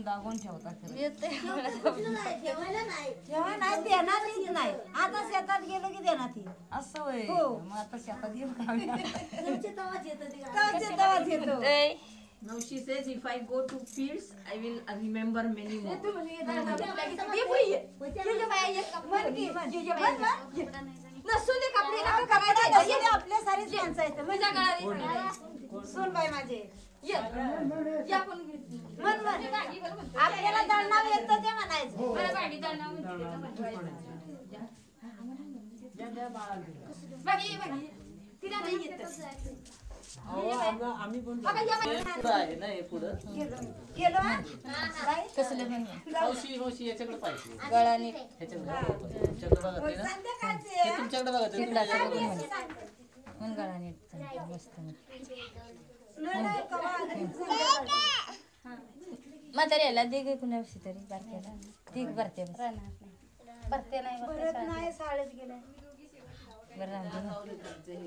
दागून ठेवता खरं. जेव्हा नाही देणारच नाही. आता शेतात गेलो की देणार असं होय. मग आता शेतात येऊ का आम्ही? तेव्हाच येतो. Now she says, if I go to fields, I will remember many more. आपल्या सारीच माणसं आहेत. सुन बाई माझे मन आपल्याला दळणाव येतं ते म्हणायचं. तिला नाही येत. आम्ही पण आहे ना हे पुढं गेलो कसलं पण मावशी मावशी याच्याकडे पाहिजे गळा नीट ह्याच्याकडे तुमच्याकडे बघा ते ना हे तुमच्याकडे बघा ते मन गळा नीट मस्त म्हाताऱ्याला दे गे कुणाशी तरी बारक्याला ती भरते भरते नाही शाळेत गेल्या बरं